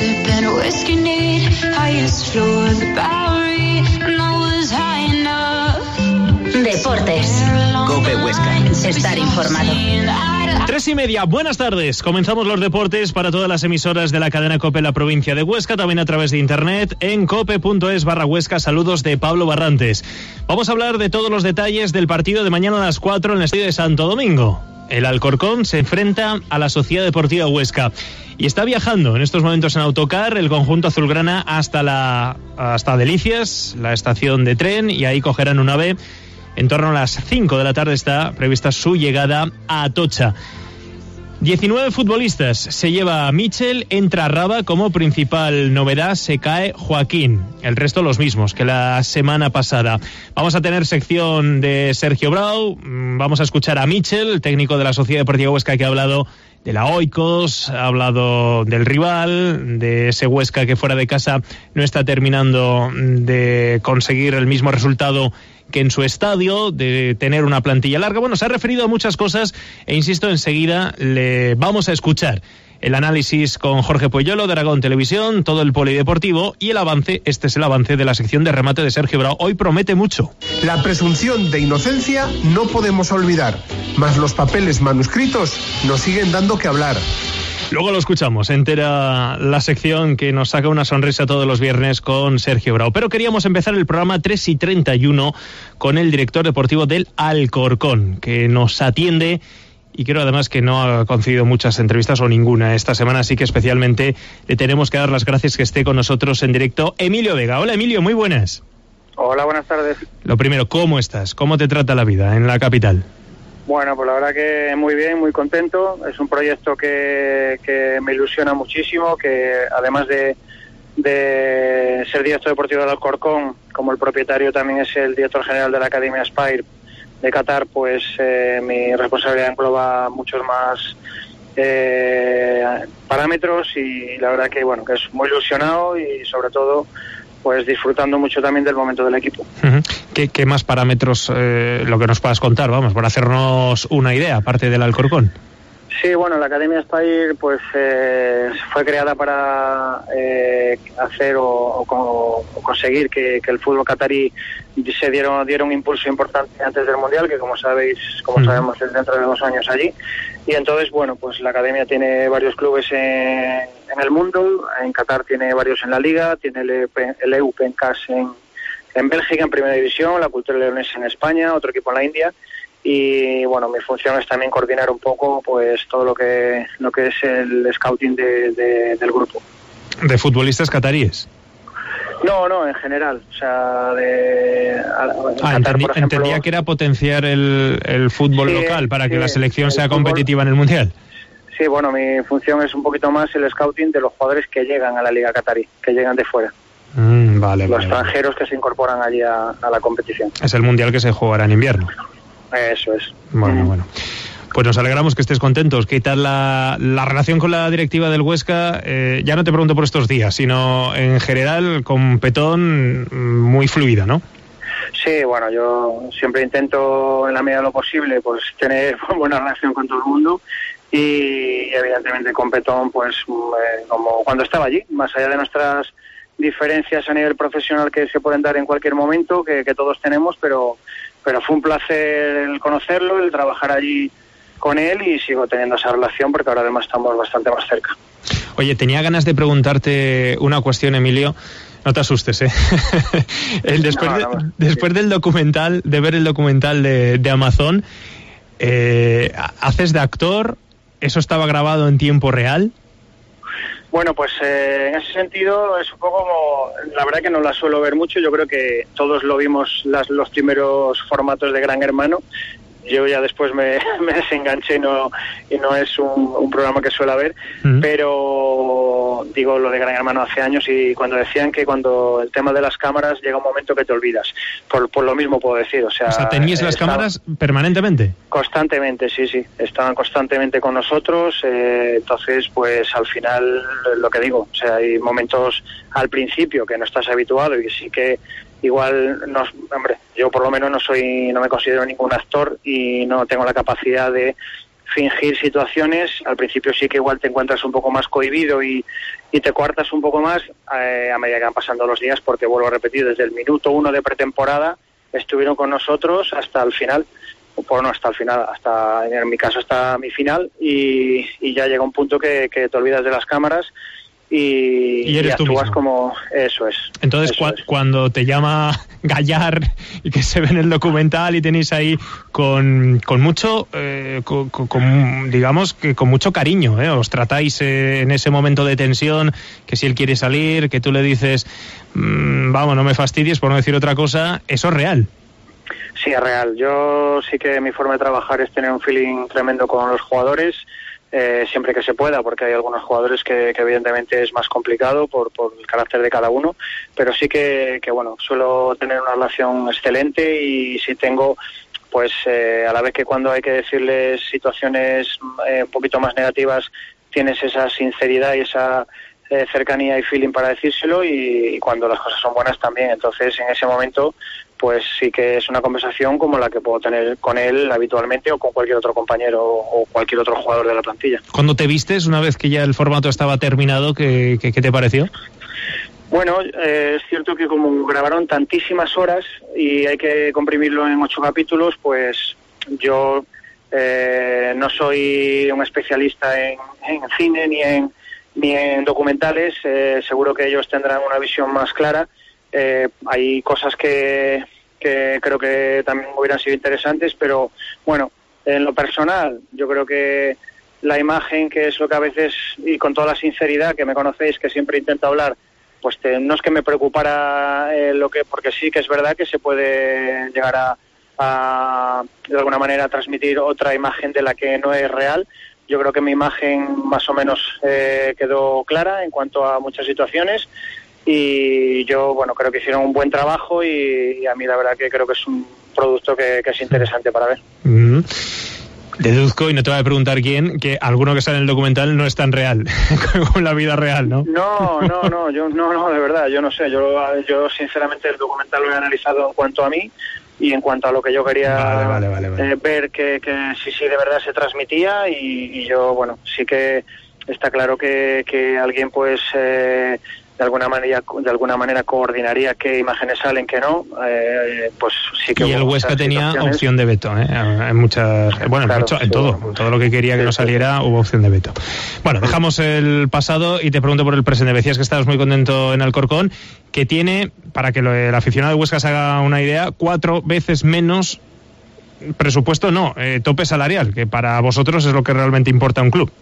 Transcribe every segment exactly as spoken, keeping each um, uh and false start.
sipping whiskey neat, highest floor of the Bowery, and I was high enough. Deportes. COPE Huesca. Estar informado. Tres y media, buenas tardes. Comenzamos los deportes para todas las emisoras de la cadena COPE en la provincia de Huesca, también a través de internet en cope.es barra Huesca. Saludos de Pablo Barrantes. Vamos a hablar de todos los detalles del partido de mañana a las cuatro en el estadio de Santo Domingo. El Alcorcón se enfrenta a la Sociedad Deportiva Huesca y está viajando en estos momentos en autocar el conjunto azulgrana hasta la hasta Delicias, la estación de tren, y ahí cogerán un AVE. En torno a las cinco de la tarde está prevista su llegada a Atocha. diecinueve futbolistas se lleva a Michel, entra Raba como principal novedad, se cae Joaquín. El resto los mismos que la semana pasada. Vamos a tener sección de Sergio Brau, vamos a escuchar a Michel, el técnico de la Sociedad Deportiva Huesca, que ha hablado de la Oikos, ha hablado del rival, de ese Huesca que fuera de casa no está terminando de conseguir el mismo resultado que en su estadio, de tener una plantilla larga. Bueno, se ha referido a muchas cosas e insisto, enseguida le vamos a escuchar el análisis con Jorge Pueyolo de Aragón Televisión, todo el polideportivo y el avance. Este es el avance de la sección de remate de Sergio Brau. Hoy promete mucho. La presunción de inocencia no podemos olvidar, mas los papeles manuscritos nos siguen dando que hablar. Luego lo escuchamos, entera la sección que nos saca una sonrisa todos los viernes con Sergio Brau. Pero queríamos empezar el programa tres y treinta y uno con el director deportivo del Alcorcón, que nos atiende y creo además que no ha concedido muchas entrevistas o ninguna esta semana, así que especialmente le tenemos que dar las gracias que esté con nosotros en directo Emilio Vega. Hola Emilio, muy buenas. Hola, buenas tardes. Lo primero, ¿cómo estás? ¿Cómo te trata la vida en la capital? Bueno, pues la verdad que muy bien, muy contento. Es un proyecto que, que me ilusiona muchísimo, que además de, de ser director deportivo del Alcorcón, como el propietario también es el director general de la Academia Aspire de Qatar, pues eh, mi responsabilidad engloba muchos más eh, parámetros y la verdad que bueno, que es muy ilusionado y sobre todo pues disfrutando mucho también del momento del equipo. Uh-huh. ¿Qué, qué más parámetros, eh, lo que nos puedas contar, vamos, para hacernos una idea, aparte del Alcorcón? Sí, bueno, la Academia Aspire pues eh, fue creada para eh, hacer o, o, o conseguir que, que el fútbol catarí se diera, diera un impulso importante antes del Mundial, que como sabéis, como uh-huh. sabemos, es dentro de dos años allí. Y entonces, bueno, pues la Academia tiene varios clubes en, en el mundo, en Qatar tiene varios en la Liga, tiene el, el E U P en C A S en, en Bélgica, en Primera División, la Cultura Leonesa en España, otro equipo en la India. Y bueno, mi función es también coordinar un poco pues todo lo que lo que es el scouting de, de, del grupo. ¿De futbolistas cataríes? No, no, en general. O sea, de... Ah, Qatar, entendí, por ejemplo, entendía que era potenciar el, el fútbol sí, local para que sí, la selección sea fútbol competitiva en el Mundial. Sí, bueno, mi función es un poquito más el scouting de los jugadores que llegan a la Liga Catarí, que llegan de fuera. Mm, vale, los vale, extranjeros vale. que se incorporan allí a, a la competición. Es el Mundial que se jugará en invierno. Eso es. Bueno, mm. bueno. Pues nos alegramos que estés contentos. ¿Qué tal la, la relación con la directiva del Huesca? Eh, ya no te pregunto por estos días, sino en general con Petón muy fluida, ¿no? Sí, bueno, yo siempre intento en la medida de lo posible pues tener buena relación con todo el mundo y evidentemente con Petón pues eh, como cuando estaba allí, más allá de nuestras diferencias a nivel profesional que se pueden dar en cualquier momento, que, que todos tenemos, pero pero fue un placer el conocerlo, el trabajar allí con él y sigo teniendo esa relación porque ahora además estamos bastante más cerca. Oye, tenía ganas de preguntarte una cuestión, Emilio. No te asustes, ¿eh? el después no, no, de, después sí. del documental, de ver el documental de, de Amazon, eh, ¿haces de actor? ¿Eso estaba grabado en tiempo real? Bueno, pues eh, en ese sentido es un poco como, la verdad que no la suelo ver mucho, yo creo que todos lo vimos las, los primeros formatos de Gran Hermano, yo ya después me, me desenganché y no, y no es un, un programa que suelo ver, uh-huh. pero digo lo de Gran Hermano hace años y cuando decían que cuando el tema de las cámaras llega un momento que te olvidas, por, por lo mismo puedo decir. O sea, o sea ¿tenías las cámaras permanentemente? Constantemente, sí, sí, estaban constantemente con nosotros, eh, entonces pues al final lo que digo, o sea, hay momentos al principio que no estás habituado y sí que igual, no, hombre, yo por lo menos no soy, no me considero ningún actor y no tengo la capacidad de fingir situaciones. Al principio sí que igual te encuentras un poco más cohibido y, y te coartas un poco más eh, a medida que van pasando los días, porque vuelvo a repetir, desde el minuto uno de pretemporada estuvieron con nosotros hasta el final, por no hasta el final, hasta en mi caso hasta mi final, y, y ya llega un punto que, que te olvidas de las cámaras y, y, eres y tú actúas mismo. Como eso es. Entonces eso cu- es. cuando te llama Gallar y que se ve en el documental y tenéis ahí con, con mucho eh, con, con, con, digamos que con mucho cariño, ¿eh? Os tratáis eh, en ese momento de tensión, que si él quiere salir, que tú le dices mmm, vamos, no me fastidies, por no decir otra cosa, eso es real. Sí, es real. Yo sí que mi forma de trabajar es tener un feeling tremendo con los jugadores, eh, siempre que se pueda, porque hay algunos jugadores que, que evidentemente es más complicado por, por el carácter de cada uno, pero sí que, que bueno, suelo tener una relación excelente y si tengo, pues eh, a la vez que cuando hay que decirles situaciones eh, un poquito más negativas, tienes esa sinceridad y esa eh, cercanía y feeling para decírselo y, y cuando las cosas son buenas también. Entonces, en ese momento, pues sí que es una conversación como la que puedo tener con él habitualmente o con cualquier otro compañero o cualquier otro jugador de la plantilla. Cuando te vistes, una vez que ya el formato estaba terminado, ¿qué, qué, qué te pareció? Bueno, eh, es cierto que como grabaron tantísimas horas y hay que comprimirlo en ocho capítulos, pues yo eh, no soy un especialista en, en cine ni en, ni en documentales, eh, seguro que ellos tendrán una visión más clara. Eh, hay cosas que, que creo que también hubieran sido interesantes, pero bueno, en lo personal, yo creo que la imagen, que es lo que a veces, y con toda la sinceridad que me conocéis, que siempre intento hablar, pues te, no es que me preocupara eh, lo que, porque sí que es verdad que se puede llegar a, a, de alguna manera, transmitir otra imagen de la que no es real. Yo creo que mi imagen más o menos eh, quedó clara en cuanto a muchas situaciones. Y yo, bueno, creo que hicieron un buen trabajo y, y a mí la verdad que creo que es un producto que, que es interesante para ver. Mm. Deduzco, y no te voy a preguntar quién, que alguno que sale en el documental no es tan real como la vida real, ¿no? No, no, no, yo no, no, de verdad, yo no sé, yo, yo sinceramente el documental lo he analizado en cuanto a mí y en cuanto a lo que yo quería vale, vale, vale, vale. Eh, ver que, que sí, sí, de verdad se transmitía y, y yo, bueno, sí que está claro que, que alguien pues... Eh, de alguna manera de alguna manera coordinaría qué imágenes salen, qué no, eh, pues sí que y el Huesca tenía situaciones. Opción de veto, ¿eh? En muchas, bueno, Claro, en, mucho, en sí. todo, todo lo que quería que Sí, no sí. saliera hubo opción de veto. Bueno, dejamos el pasado y te pregunto por el presente. Decías que estabas muy contento en Alcorcón, que tiene, para que lo, el aficionado de Huesca se haga una idea, cuatro veces menos presupuesto, no, eh, tope salarial, que para vosotros es lo que realmente importa a un club.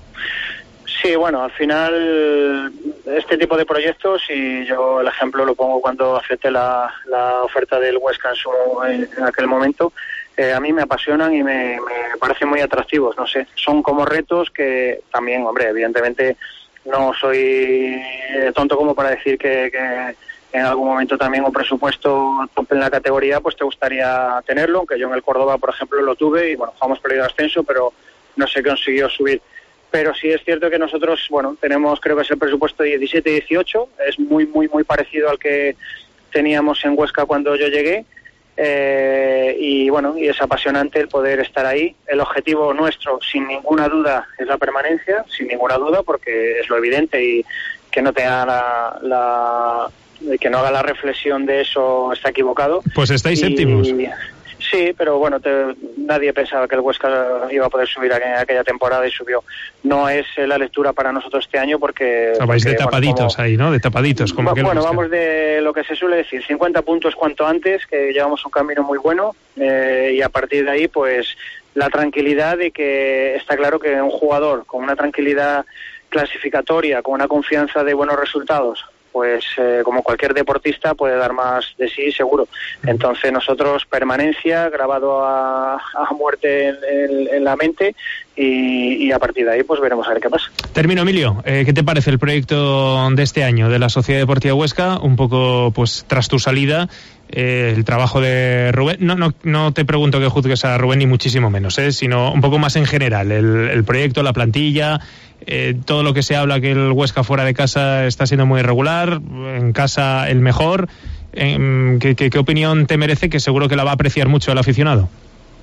Sí, bueno, al final este tipo de proyectos, y yo el ejemplo lo pongo cuando acepté la, la oferta del Huesca en, su, en, en aquel momento, eh, a mí me apasionan y me, me parecen muy atractivos, no sé, son como retos que también, hombre, evidentemente no soy tonto como para decir que, que en algún momento también un presupuesto en la categoría pues te gustaría tenerlo, aunque yo en el Córdoba, por ejemplo, lo tuve y bueno, jugamos perdido ascenso, pero no se consiguió subir. Pero sí es cierto que nosotros, bueno, tenemos, creo que es el presupuesto de diecisiete dieciocho, es muy, muy, muy parecido al que teníamos en Huesca cuando yo llegué, eh, y bueno, y es apasionante el poder estar ahí. El objetivo nuestro, sin ninguna duda, es la permanencia, sin ninguna duda, porque es lo evidente y que no tenga la, la que no haga la reflexión de eso está equivocado. Pues estáis y, séptimos. Sí, pero bueno, te, nadie pensaba que el Huesca iba a poder subir en aquella temporada y subió. No es eh, la lectura para nosotros este año porque... O sea, vais porque, de tapaditos bueno, como, ahí, ¿no? De tapaditos. Como bueno, bueno, vamos de lo que se suele decir, cincuenta puntos cuanto antes, que llevamos un camino muy bueno, eh, y a partir de ahí, pues, la tranquilidad de que está claro que un jugador con una tranquilidad clasificatoria, con una confianza de buenos resultados, pues eh, como cualquier deportista puede dar más de sí seguro. Entonces nosotros permanencia, grabado a, a muerte en, en, en la mente y, y a partir de ahí pues veremos a ver qué pasa. Termino, Emilio, eh, ¿qué te parece el proyecto de este año de la Sociedad Deportiva Huesca? Un poco pues tras tu salida, eh, el trabajo de Rubén, no, no, no te pregunto que juzgues a Rubén ni muchísimo menos, eh, sino un poco más en general, el, el proyecto, la plantilla. Eh, todo lo que se habla que el Huesca fuera de casa está siendo muy irregular, en casa el mejor. Eh, ¿qué, qué, ¿Qué opinión te merece? Que seguro que la va a apreciar mucho el aficionado.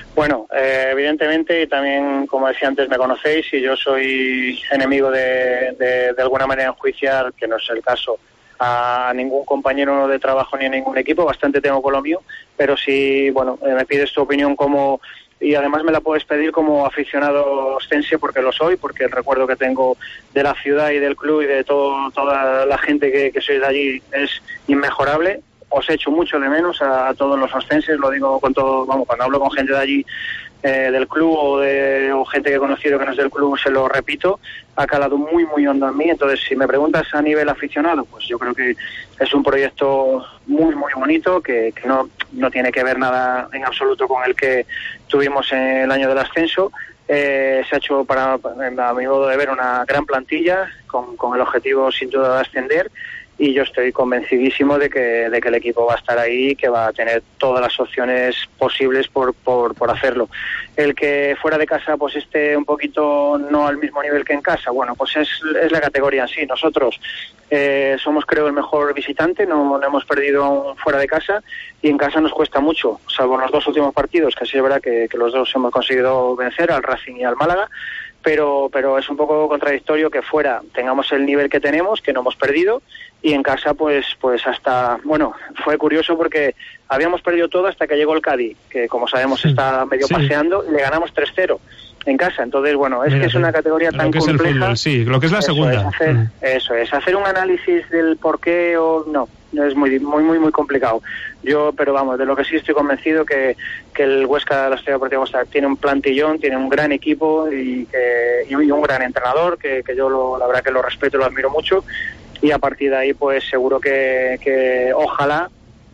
Bueno, eh, evidentemente, y también, como decía antes, me conocéis y yo soy enemigo de, de, de alguna manera enjuiciar, que no es el caso, a ningún compañero de trabajo ni a ningún equipo, bastante tengo con lo mío, pero si, bueno, eh, me pides tu opinión como, y además me la puedes pedir como aficionado ostense, porque lo soy, porque el recuerdo que tengo de la ciudad y del club y de todo, toda la gente que, que sois de allí es inmejorable. Os echo mucho de menos a, a todos los ostenses, lo digo con todo, vamos, cuando hablo con gente de allí, eh, del club o, de, o gente que he conocido que no es del club, se lo repito, ha calado muy, muy hondo en mí. Entonces, si me preguntas a nivel aficionado, pues yo creo que es un proyecto muy, muy bonito, que, que no, no tiene que ver nada en absoluto con el que tuvimos en el año del ascenso. Eh, se ha hecho, para, a mi modo de ver, una gran plantilla, con, con el objetivo sin duda de ascender, y yo estoy convencidísimo de que, de que el equipo va a estar ahí, que va a tener todas las opciones posibles por, por, por hacerlo. El que fuera de casa pues esté un poquito no al mismo nivel que en casa, bueno, pues es, es la categoría en sí. Nosotros eh, somos, creo, el mejor visitante, no, no hemos perdido aún fuera de casa, y en casa nos cuesta mucho, salvo los dos últimos partidos, que sí es verdad que, que los dos hemos conseguido vencer, al Racing y al Málaga. Pero, pero es un poco contradictorio que fuera tengamos el nivel que tenemos, que no hemos perdido, y en casa pues pues hasta, bueno, fue curioso porque habíamos perdido todo hasta que llegó el Cádiz, que como sabemos está medio sí. paseando, y le ganamos tres cero en casa. Entonces, bueno, es Mira, que es una categoría tan lo que compleja. Es el fútbol, sí, lo que es la eso segunda. Es hacer, mm. Eso es, hacer un análisis del por qué o no. Es muy muy muy muy complicado. Yo, pero vamos, de lo que sí estoy convencido que, que el Huesca, la Estrella Deportiva Huesca, tiene un plantillón, tiene un gran equipo y, que, y un gran entrenador, que, que yo lo, la verdad que lo respeto y lo admiro mucho, y a partir de ahí pues seguro que, que ojalá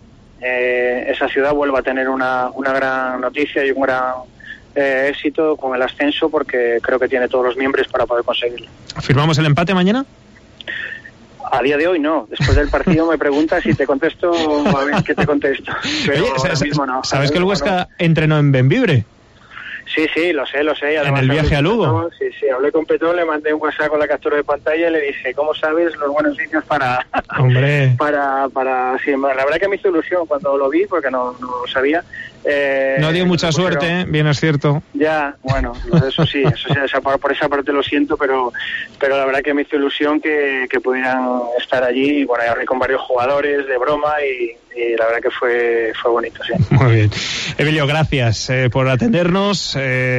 eh, esa ciudad vuelva a tener una, una gran noticia y un gran eh, éxito con el ascenso, porque creo que tiene todos los miembros para poder conseguirlo. ¿Firmamos el empate mañana? A día de hoy no. Después del partido me preguntas y te contesto, a ver qué te contesto. Pero Oye, ahora mismo no. ¿Sabes que el Huesca no. entrenó en Bembibre? Sí, sí, lo sé, lo sé. Y además, en el viaje a Lugo. Sí, sí, hablé con Petón, le mandé un WhatsApp con la captura de pantalla y le dije, ¿cómo sabes los buenos sitios para... Hombre. para, para... Sí, la verdad que me hizo ilusión cuando lo vi, porque no, no lo sabía. Eh, no dio mucha suerte, pero, ¿eh? Bien es cierto. Ya, bueno, eso sí, eso sí, esa, por esa parte lo siento, pero pero la verdad que me hizo ilusión que, que pudieran estar allí. Y bueno, hablé con varios jugadores de broma y, y la verdad que fue fue bonito, sí. Muy bien. Emilio, gracias eh, por atendernos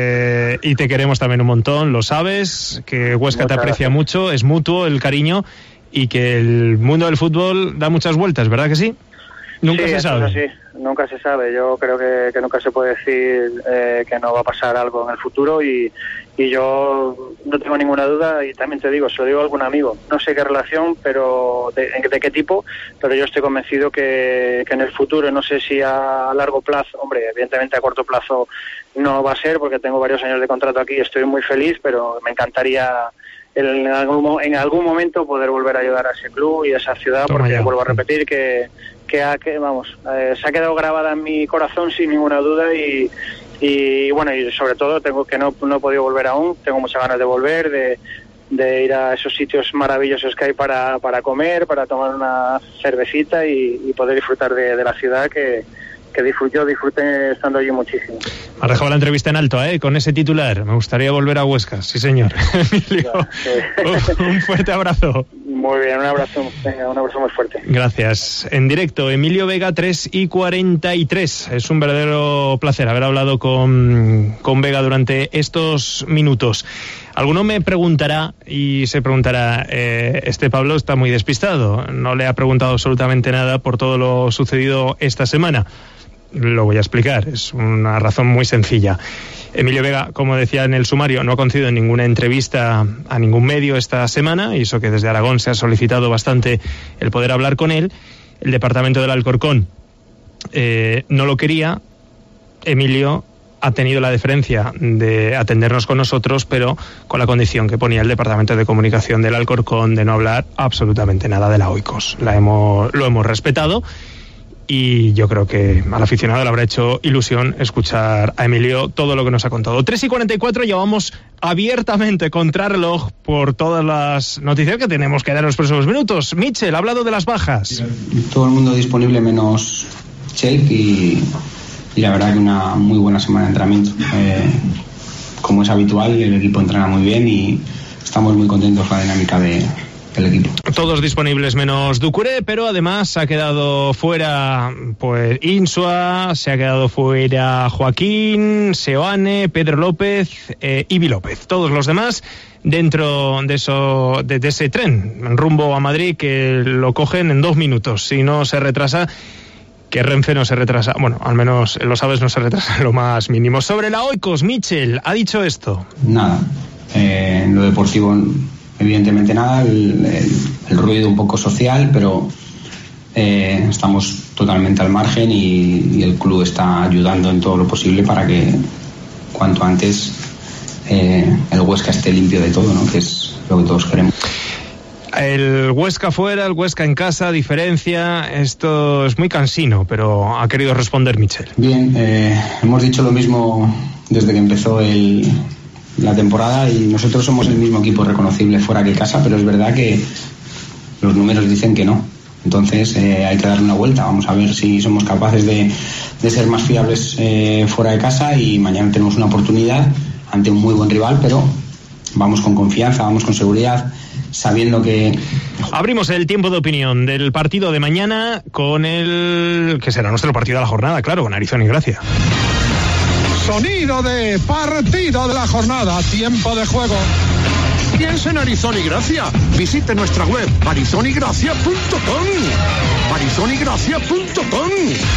eh, y te queremos también un montón, lo sabes, que Huesca Muchas te aprecia gracias. mucho, es mutuo el cariño, y que el mundo del fútbol da muchas vueltas, ¿verdad que sí? Nunca sí, se sabe. Sí, nunca se sabe. Yo creo que, que nunca se puede decir eh, que no va a pasar algo en el futuro, y, y yo no tengo ninguna duda, y también te digo, se lo digo a algún amigo, no sé qué relación, pero de, de qué tipo, pero yo estoy convencido que, que en el futuro, no sé si a largo plazo, hombre, evidentemente a corto plazo no va a ser, porque tengo varios años de contrato aquí y estoy muy feliz, pero me encantaría en algún, en algún momento poder volver a ayudar a ese club y a esa ciudad. Toma porque ya. Vuelvo a repetir que que, ha, que vamos eh, se ha quedado grabada en mi corazón sin ninguna duda, y, y bueno, y sobre todo tengo que no, no he podido volver aún, tengo muchas ganas de volver, de, de ir a esos sitios maravillosos que hay para, para comer, para tomar una cervecita y, y poder disfrutar de, de la ciudad, que que disfruté, yo disfruté estando allí muchísimo. Me has dejado la entrevista en alto, ¿eh? Con ese titular. Me gustaría volver a Huesca, sí señor. Emilio, sí. Un fuerte abrazo. Muy bien, un abrazo, un abrazo muy fuerte. Gracias. En directo, Emilio Vega, tres y cuarenta y tres. Es un verdadero placer haber hablado con, con Vega durante estos minutos. Alguno me preguntará, y se preguntará, eh, este Pablo está muy despistado, no le ha preguntado absolutamente nada por todo lo sucedido esta semana. Lo voy a explicar, es una razón muy sencilla. Emilio Vega, como decía en el sumario, no ha concedido ninguna entrevista a ningún medio esta semana, y eso que desde Aragón se ha solicitado bastante el poder hablar con él. El departamento del Alcorcón eh, no lo quería. Emilio ha tenido la deferencia de atendernos con nosotros, pero con la condición que ponía el Departamento de Comunicación del Alcorcón de no hablar absolutamente nada de la Oikos. La hemos, lo hemos respetado, y yo creo que al aficionado le habrá hecho ilusión escuchar a Emilio todo lo que nos ha contado. tres y cuarenta y cuatro, llevamos abiertamente contrarreloj por todas las noticias que tenemos que dar en los próximos minutos. Michel, ha hablado de las bajas. Todo el mundo disponible menos Cheik, y y la verdad que una muy buena semana de entrenamiento. Eh, como es habitual, el equipo entrena muy bien y estamos muy contentos con la dinámica de, del equipo. Todos disponibles menos Doucouré, pero además se ha quedado fuera pues Insua, se ha quedado fuera Joaquín, Seoane, Pedro López, eh, Ibi López. Todos los demás dentro de eso de, de ese tren rumbo a Madrid, que lo cogen en dos minutos si no se retrasa. Que Renfe no se retrasa, bueno, al menos lo sabes, no se retrasa en lo más mínimo. Sobre la Oikos, Michel ha dicho esto. Nada, eh, en lo deportivo evidentemente nada, el, el, el ruido un poco social, pero eh, estamos totalmente al margen y, y el club está ayudando en todo lo posible para que cuanto antes eh, el Huesca esté limpio de todo, ¿no? Que es lo que todos queremos. El Huesca fuera, el Huesca en casa, diferencia, esto es muy cansino, pero ha querido responder Michel. Bien, eh, hemos dicho lo mismo desde que empezó el, la temporada y nosotros somos el mismo equipo reconocible fuera que casa, pero es verdad que los números dicen que no. Entonces eh, hay que darle una vuelta, vamos a ver si somos capaces de, de ser más fiables eh, fuera de casa y mañana tenemos una oportunidad ante un muy buen rival, pero vamos con confianza, vamos con seguridad, sabiendo que... Abrimos el tiempo de opinión del partido de mañana con el que será nuestro partido de la jornada, claro, con Arizona y Gracia. Sonido de partido de la jornada, tiempo de juego. Piensa en Arizona y Gracia. Visite nuestra web arizona y gracia punto com. arizona y gracia punto com.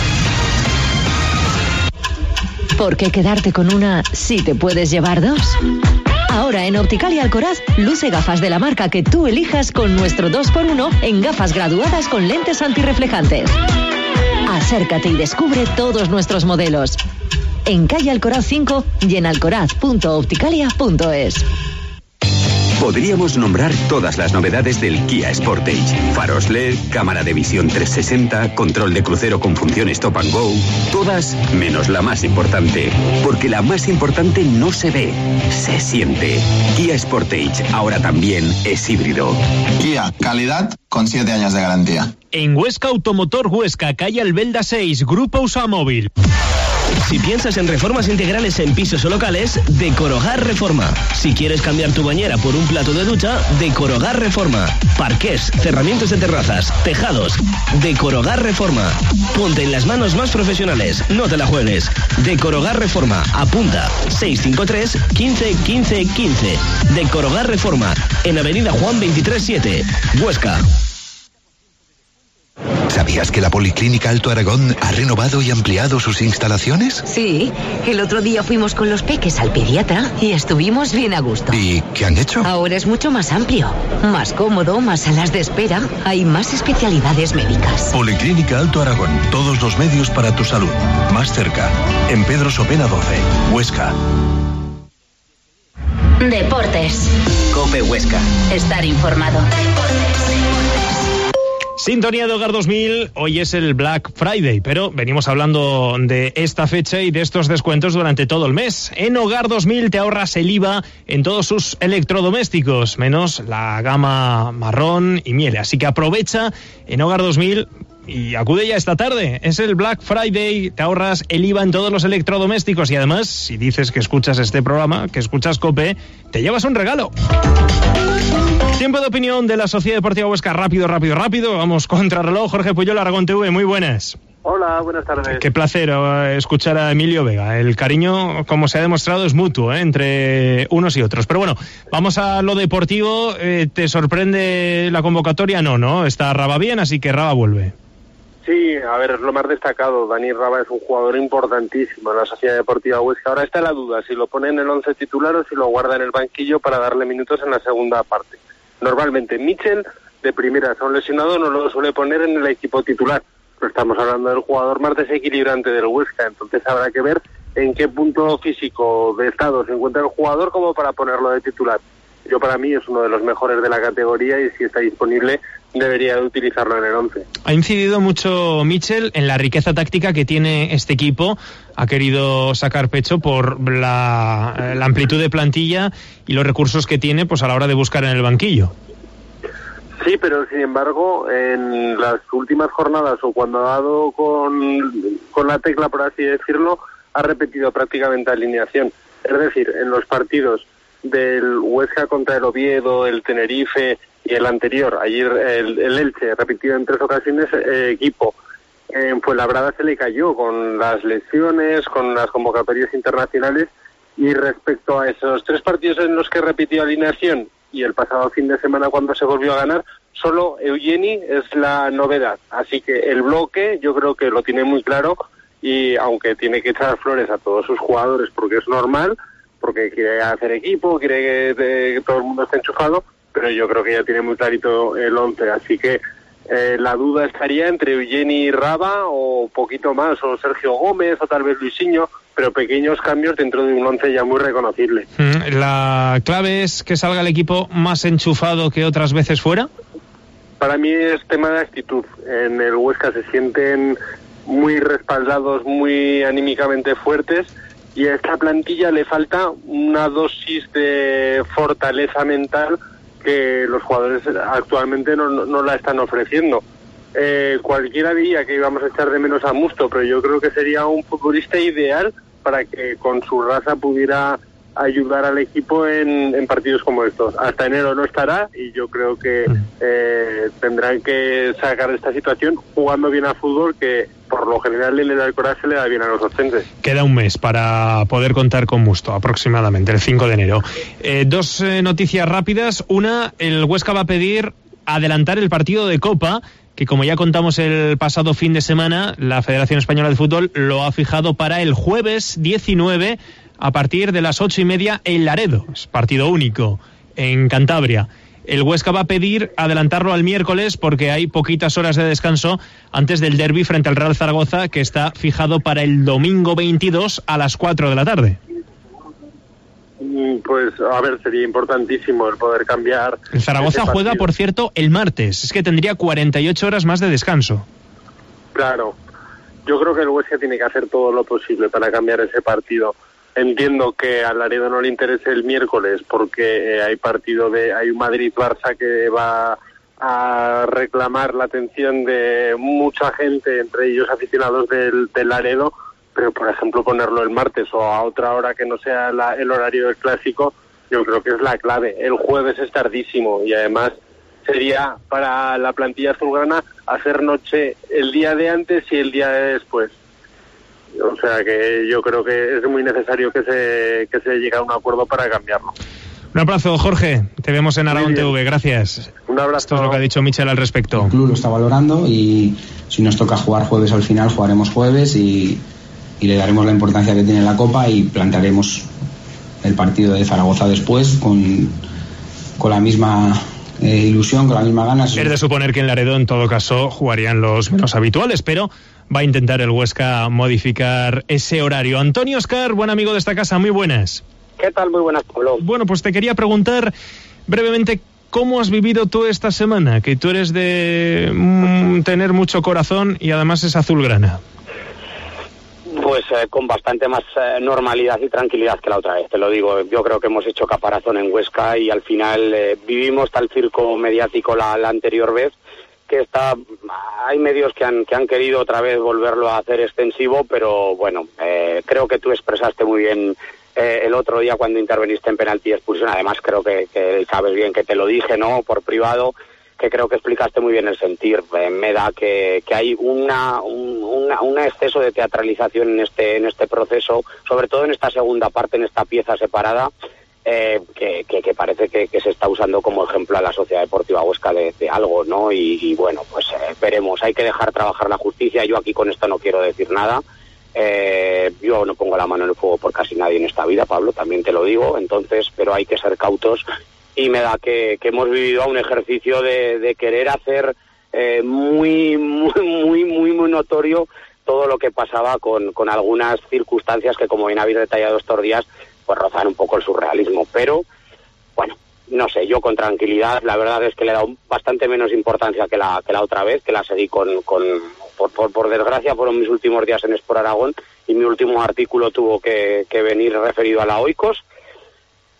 ¿Por qué quedarte con una si te puedes llevar dos? Ahora en Opticalia Alcoraz, luce gafas de la marca que tú elijas con nuestro dos por uno en gafas graduadas con lentes antirreflejantes. Acércate y descubre todos nuestros modelos. En calle Alcoraz cinco y en alcoraz punto opticalia punto es. Podríamos nombrar todas las novedades del Kia Sportage. Faros L E D, cámara de visión trescientos sesenta, control de crucero con función Stop and Go. Todas menos la más importante. Porque la más importante no se ve, se siente. Kia Sportage ahora también es híbrido. Kia, calidad con siete años de garantía. En Huesca Automotor Huesca, calle Albelda seis, Grupo Usamóvil. Si piensas en reformas integrales en pisos o locales, Decorogar Reforma. Si quieres cambiar tu bañera por un plato de ducha, Decorogar Reforma. Parqués, cerramientos de terrazas, tejados. Decorogar Reforma. Ponte en las manos más profesionales, no te la juegues. Decorogar Reforma. Apunta seis cinco tres, quince, quince, quince. Decorogar Reforma. En Avenida Juan veintitrés siete, Huesca. ¿Sabías que la Policlínica Alto Aragón ha renovado y ampliado sus instalaciones? Sí, el otro día fuimos con los peques al pediatra y estuvimos bien a gusto. ¿Y qué han hecho? Ahora es mucho más amplio, más cómodo, más salas de espera, hay más especialidades médicas. Policlínica Alto Aragón, todos los medios para tu salud. Más cerca, en Pedro Sopena doce, Huesca. Deportes. COPE Huesca. Estar informado. Sintonía de Hogar dos mil, hoy es el Black Friday, pero venimos hablando de esta fecha y de estos descuentos durante todo el mes. En Hogar dos mil te ahorras el I V A en todos sus electrodomésticos, menos la gama marrón y miele. Así que aprovecha en Hogar dos mil y acude ya esta tarde. Es el Black Friday, te ahorras el I V A en todos los electrodomésticos y además, si dices que escuchas este programa, que escuchas COPE, te llevas un regalo. Tiempo de opinión de la Sociedad Deportiva Huesca, rápido, rápido, rápido. Vamos contra reloj. Jorge Puyol, Aragón T V, muy buenas. Hola, buenas tardes. Qué placer eh, escuchar a Emilio Vega. El cariño, como se ha demostrado, es mutuo, ¿eh? Entre unos y otros. Pero bueno, vamos a lo deportivo. Eh, ¿Te sorprende la convocatoria? No, ¿no? Está Raba bien, así que Raba vuelve. Sí, a ver, es lo más destacado. Dani Raba es un jugador importantísimo en la Sociedad Deportiva Huesca. Ahora está la duda si lo pone en el once titular o si lo guarda en el banquillo para darle minutos en la segunda parte. Normalmente Michel, de primera, son lesionado, no lo suele poner en el equipo titular. Pero estamos hablando del jugador más desequilibrante del Huesca, entonces habrá que ver en qué punto físico de estado se encuentra el jugador como para ponerlo de titular. Yo, para mí, es uno de los mejores de la categoría y si está disponible debería de utilizarlo en el once. Ha incidido mucho Michel en la riqueza táctica que tiene este equipo. Ha querido sacar pecho por la, la amplitud de plantilla y los recursos que tiene pues a la hora de buscar en el banquillo. Sí, pero sin embargo, en las últimas jornadas o cuando ha dado con, con la tecla, por así decirlo, ha repetido prácticamente alineación. Es decir, en los partidos del Huesca contra el Oviedo, el Tenerife y el anterior, ayer el, el Elche, repetido en tres ocasiones, eh, equipo en Fuenlabrada se le cayó con las lesiones, con las convocatorias internacionales, y respecto a esos tres partidos en los que repitió alineación y el pasado fin de semana cuando se volvió a ganar, solo Eugeni es la novedad. Así que el bloque yo creo que lo tiene muy claro, y aunque tiene que echar flores a todos sus jugadores porque es normal, porque quiere hacer equipo, quiere que, que todo el mundo esté enchufado, pero yo creo que ya tiene muy clarito el once. Así que eh, la duda estaría entre Eugeni y Raba, o poquito más, o Sergio Gómez, o tal vez Luisinho, pero pequeños cambios dentro de un once ya muy reconocible. ¿La clave es que salga el equipo más enchufado que otras veces fuera? Para mí es tema de actitud. En el Huesca se sienten muy respaldados, muy anímicamente fuertes, y a esta plantilla le falta una dosis de fortaleza mental que los jugadores actualmente no, no, no la están ofreciendo. Eh, cualquiera diría que íbamos a echar de menos a Musto, pero yo creo que sería un futbolista ideal para que con su raza pudiera ayudar al equipo en, en partidos como estos. Hasta enero no estará, y yo creo que eh, tendrán que sacar esta situación jugando bien al fútbol, que por lo general en el Alcoraz se le da bien a los ostenses. Queda un mes para poder contar con Musto, aproximadamente el cinco de enero. Eh, dos eh, noticias rápidas. Una, el Huesca va a pedir adelantar el partido de Copa, que como ya contamos el pasado fin de semana, la Federación Española de Fútbol lo ha fijado para el jueves diecinueve a partir de las ocho y media en Laredo. Es partido único en Cantabria. El Huesca va a pedir adelantarlo al miércoles porque hay poquitas horas de descanso antes del derbi frente al Real Zaragoza, que está fijado para el domingo veintidós a las cuatro de la tarde. Pues, a ver, sería importantísimo el poder cambiar. El Zaragoza juega, por cierto, el martes. Es que tendría cuarenta y ocho horas más de descanso. Claro. Yo creo que el Huesca tiene que hacer todo lo posible para cambiar ese partido. Entiendo que a Laredo no le interese el miércoles porque eh, hay partido de hay un Madrid-Barça que va a reclamar la atención de mucha gente, entre ellos aficionados del, del Laredo, pero por ejemplo ponerlo el martes o a otra hora que no sea la, el horario del clásico, yo creo que es la clave. El jueves es tardísimo, y además sería para la plantilla azulgrana hacer noche el día de antes y el día de después. O sea que yo creo que es muy necesario que se que se llegue a un acuerdo para cambiarlo. Un abrazo, Jorge. Te vemos en Aragón T V. Gracias. Un abrazo. Esto es lo que ha dicho Michel al respecto. El club lo está valorando, y si nos toca jugar jueves al final, jugaremos jueves, y, y le daremos la importancia que tiene la Copa, y plantearemos el partido de Zaragoza después con, con la misma eh, ilusión, con las mismas ganas. Es de suponer que en Laredo, en todo caso, jugarían los menos habituales, pero va a intentar el Huesca modificar ese horario. Antonio Oscar, buen amigo de esta casa, muy buenas. ¿Qué tal? Muy buenas, Pablo. Bueno, pues te quería preguntar brevemente cómo has vivido tú esta semana, que tú eres de mm, tener mucho corazón y además es azulgrana. Pues eh, con bastante más eh, normalidad y tranquilidad que la otra vez, te lo digo. Yo creo que hemos hecho caparazón en Huesca, y al final eh, vivimos tal circo mediático la, la anterior vez, que está, hay medios que han que han querido otra vez volverlo a hacer extensivo, pero bueno, eh, creo que tú expresaste muy bien eh, el otro día cuando interveniste en penalti y expulsión. Además creo que, que sabes bien que te lo dije, ¿no?, por privado, que creo que explicaste muy bien el sentir. Eh, me da que, que hay una, un una, un exceso de teatralización en este en este proceso, sobre todo en esta segunda parte, en esta pieza separada. Eh, que, que, que parece que, que se está usando como ejemplo a la Sociedad Deportiva Huesca de, de algo, ¿no? Y, y bueno, pues eh, veremos. Hay que dejar trabajar la justicia. Yo aquí con esto no quiero decir nada. Eh, yo no pongo la mano en el fuego por casi nadie en esta vida, Pablo, también te lo digo. Entonces, pero hay que ser cautos, y me da que, que hemos vivido a un ejercicio de, de querer hacer eh, muy, muy, muy, muy, muy notorio todo lo que pasaba con, con algunas circunstancias que, como bien habéis detallado estos días, pues rozan un poco el surrealismo. Pero bueno, no sé, yo con tranquilidad, la verdad es que le he dado bastante menos importancia que la que la otra vez, que la seguí con, con por, por, por desgracia fueron mis últimos días en Sport Aragón, y mi último artículo tuvo que, que venir referido a la Oikos.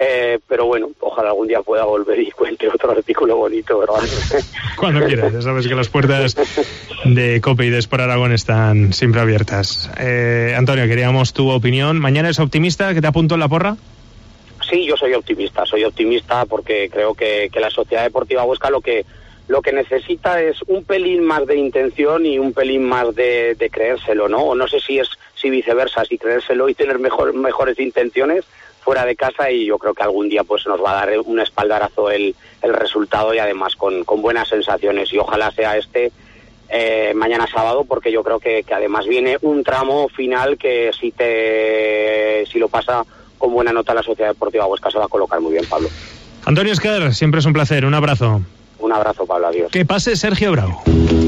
Eh, pero bueno, ojalá algún día pueda volver y cuente otro artículo bonito, ¿verdad? Cuando quieras, ya sabes que las puertas de COPE y de Sport Aragón están siempre abiertas. Eh, Antonio, queríamos tu opinión. ¿Mañana es optimista? ¿Que te apunto en la porra? Sí, yo soy optimista, soy optimista porque creo que, que la Sociedad Deportiva Huesca lo que lo que necesita es un pelín más de intención y un pelín más de, de creérselo, ¿no? O no sé si es si viceversa, si creérselo y tener mejor, mejores intenciones fuera de casa, y yo creo que algún día pues nos va a dar un espaldarazo el, el resultado, y además con, con buenas sensaciones, y ojalá sea este eh, mañana sábado, porque yo creo que, que además viene un tramo final que si te si lo pasa con buena nota la Sociedad Deportiva Huesca se va a colocar muy bien, Pablo. Antonio Esquer, siempre es un placer, un abrazo. Un abrazo, Pablo, adiós. Que pase Sergio Bravo.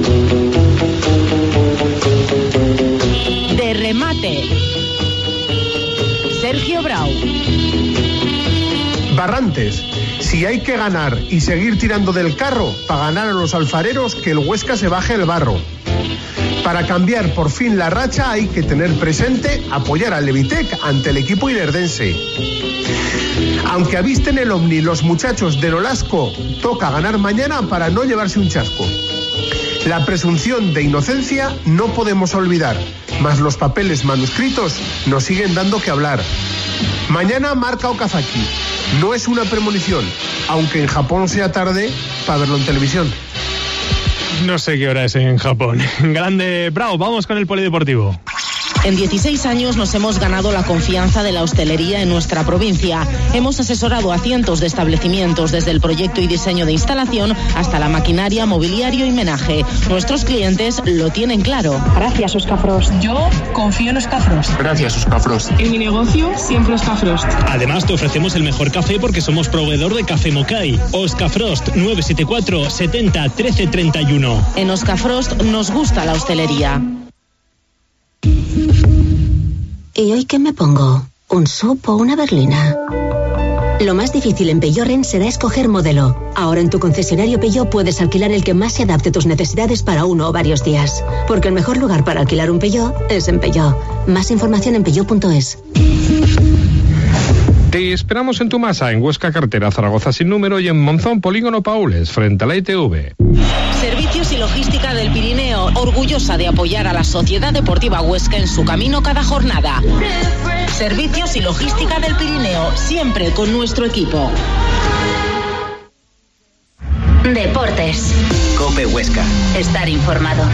De remate, Sergio Bravo. Barrantes, si hay que ganar y seguir tirando del carro para ganar a los alfareros, que el Huesca se baje el barro. Para cambiar por fin la racha hay que tener presente apoyar al Levitec ante el equipo ilerdense. Aunque avisten el Omni los muchachos de Nolasco, toca ganar mañana para no llevarse un chasco. La presunción de inocencia no podemos olvidar, mas los papeles manuscritos nos siguen dando que hablar. Mañana marca Okazaki. No es una premonición, aunque en Japón sea tarde para verlo en televisión. No sé qué hora es en Japón. Grande, Bravo, vamos con el polideportivo. En dieciséis años nos hemos ganado la confianza de la hostelería en nuestra provincia. Hemos asesorado a cientos de establecimientos, desde el proyecto y diseño de instalación hasta la maquinaria, mobiliario y menaje. Nuestros clientes lo tienen claro. Gracias, Euskafrost. Yo confío en Euskafrost. Gracias, Euskafrost. En mi negocio, siempre Euskafrost. Además, te ofrecemos el mejor café porque somos proveedor de Café Mokai. Euskafrost, nueve siete cuatro, setenta, trece, treinta y uno. En Euskafrost nos gusta la hostelería. ¿Y hoy qué me pongo? ¿Un sub o una berlina? Lo más difícil en Peugeot Rennes será escoger modelo. Ahora en tu concesionario Peugeot puedes alquilar el que más se adapte a tus necesidades para uno o varios días. Porque el mejor lugar para alquilar un Peugeot es en Peugeot. Más información en peugeot punto es. Te esperamos en Tumasa, en Huesca Cartera, Zaragoza sin número, y en Monzón, Polígono Paules, frente a la I T V. Servicios y Logística del Pirineo, orgullosa de apoyar a la Sociedad Deportiva Huesca en su camino cada jornada. Servicios y Logística del Pirineo, siempre con nuestro equipo. Deportes. COPE Huesca. Estar informado.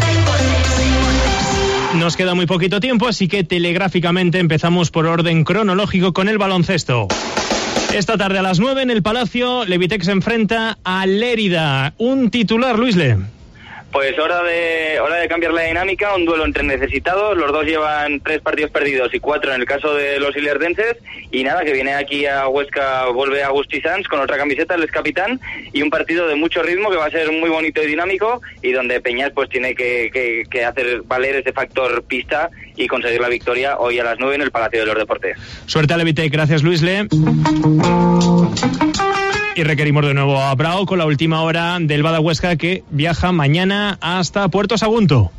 Nos queda muy poquito tiempo, así que telegráficamente empezamos por orden cronológico con el baloncesto. Esta tarde a las nueve en el Palacio, Levitec se enfrenta a Lérida. Un titular, Luisle. Pues hora de hora de cambiar la dinámica, un duelo entre necesitados, los dos llevan tres partidos perdidos y cuatro en el caso de los ilerdenses, y nada, que viene aquí a Huesca, vuelve Agustí Sanz con otra camiseta, él es capitán, y un partido de mucho ritmo que va a ser muy bonito y dinámico, y donde Peñas pues tiene que, que, que hacer valer ese factor pista y conseguir la victoria hoy a las nueve en el Palacio de los Deportes. Suerte a Levitec, gracias Luisle. Y requerimos de nuevo a Bravo con la última hora del Bada Huesca, que viaja mañana hasta Puerto Sagunto.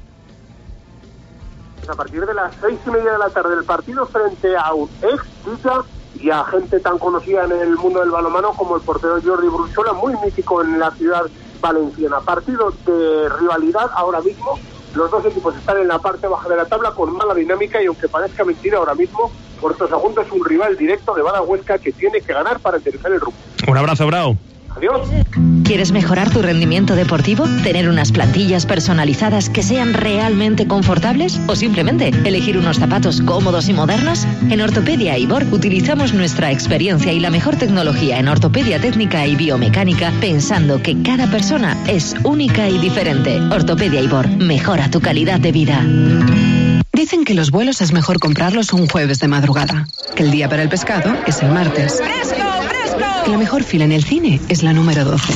A partir de las seis y media de la tarde el partido frente a un ex Villa y a gente tan conocida en el mundo del balonmano como el portero Jordi Bruchola, muy mítico en la ciudad valenciana. Partido de rivalidad ahora mismo. Los dos equipos están en la parte baja de la tabla con mala dinámica, y aunque parezca mentira ahora mismo, Puerto Sagunto es un rival directo de Bada Huesca que tiene que ganar para enderezar el rumbo. Un abrazo, Bravo. Adiós. ¿Quieres mejorar tu rendimiento deportivo? ¿Tener unas plantillas personalizadas que sean realmente confortables? ¿O simplemente elegir unos zapatos cómodos y modernos? En Ortopedia Ibor utilizamos nuestra experiencia y la mejor tecnología en ortopedia técnica y biomecánica, pensando que cada persona es única y diferente. Ortopedia Ibor, mejora tu calidad de vida. Dicen que los vuelos es mejor comprarlos un jueves de madrugada, que el día para el pescado es el martes, ¡Fresco, fresco! que la mejor fila en el cine es la número doce.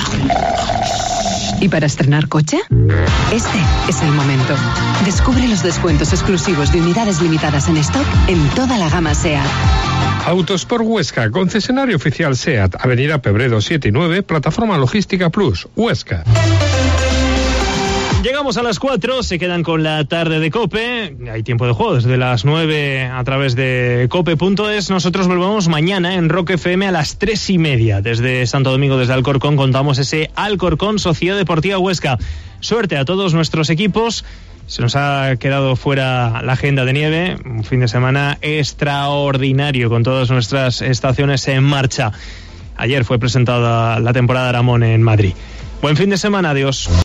¿Y para estrenar coche? Este es el momento. Descubre los descuentos exclusivos de unidades limitadas en stock en toda la gama SEAT. Autosport Huesca, concesionario oficial SEAT, Avenida Pebredo siete y nueve, Plataforma Logística Plus, Huesca. Llegamos a las cuatro, se quedan con la tarde de COPE. Hay tiempo de juego desde las nueve a través de cope punto es. Nosotros volvemos mañana en Rock F M a las tres y media. Desde Santo Domingo, desde Alcorcón, contamos ese Alcorcón Sociedad Deportiva Huesca. Suerte a todos nuestros equipos. Se nos ha quedado fuera la agenda de nieve. Un fin de semana extraordinario con todas nuestras estaciones en marcha. Ayer fue presentada la temporada Aramón en Madrid. Buen fin de semana, adiós.